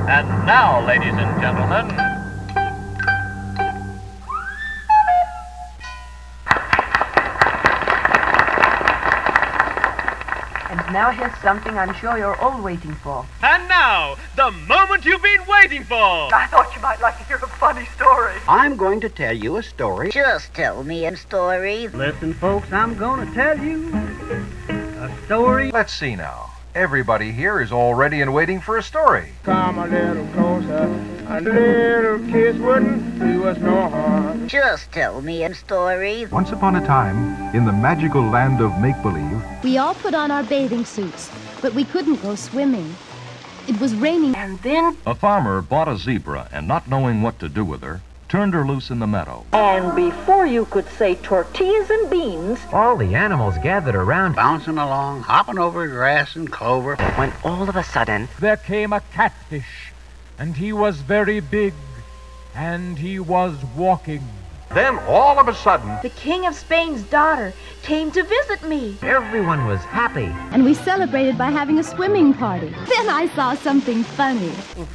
And now, ladies and gentlemen, And now here's something I'm sure you're all waiting for. and now, the moment you've been waiting for. I thought you might like to hear a funny story. I'm going to tell you a story. Just tell me a story. Listen, folks, I'm going to tell you a story. Let's see now. Everybody here is all ready and waiting for a story. Come a little closer, a little kiss wouldn't do us no harm. Just tell me a story. Once upon a time, in the magical land of make-believe, We all put on our bathing suits, but we couldn't go swimming. It was raining. And then, A farmer bought a zebra and, not knowing what to do with her, turned her loose in the meadow. And before you could say tortillas and beans, All the animals gathered around, Bouncing along, hopping over grass and clover. when all of a sudden, There came a catfish, and he was very big, and he was walking. Then, all of a sudden, The King of Spain's daughter came to visit me. everyone was happy. And we celebrated by having a swimming party. Then I saw something funny. in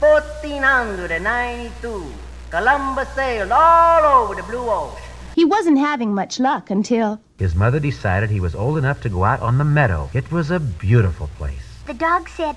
1492, Columbus sailed all over the blue ocean. He wasn't having much luck until... His mother decided he was old enough to go out on the meadow. It was a beautiful place. The dog said,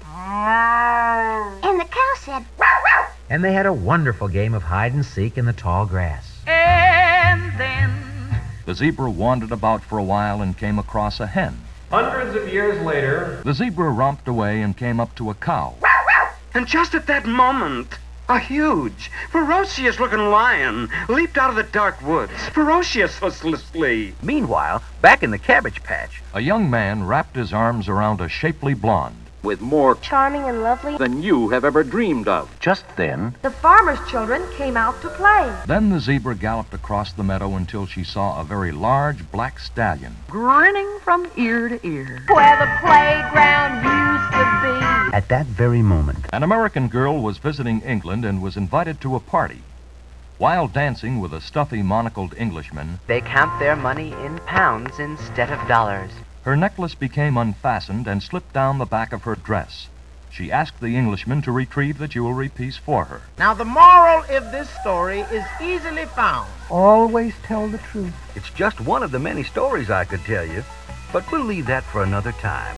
and the cow said, And they had a wonderful game of hide and seek in the tall grass. and then The zebra wandered about for a while and came across a hen. Hundreds of years later, The zebra romped away and came up to a cow. And just at that moment, a huge, ferocious-looking lion leaped out of the dark woods, ferociously. Meanwhile, back in the cabbage patch, A young man wrapped his arms around a shapely blonde. With more Charming and lovely. than you have ever dreamed of. just then, The farmer's children came out to play. Then the zebra galloped across the meadow until she saw a very large black stallion. Grinning from ear to ear. Where the playground used to be. at that very moment, An American girl was visiting England and was invited to a party. While dancing with a stuffy, monocled Englishman, They count their money in pounds instead of dollars. her necklace became unfastened and slipped down the back of her dress. She asked the Englishman to retrieve the jewelry piece for her. Now, the moral of this story is easily found. Always tell the truth. It's just one of the many stories I could tell you, but we'll leave that for another time.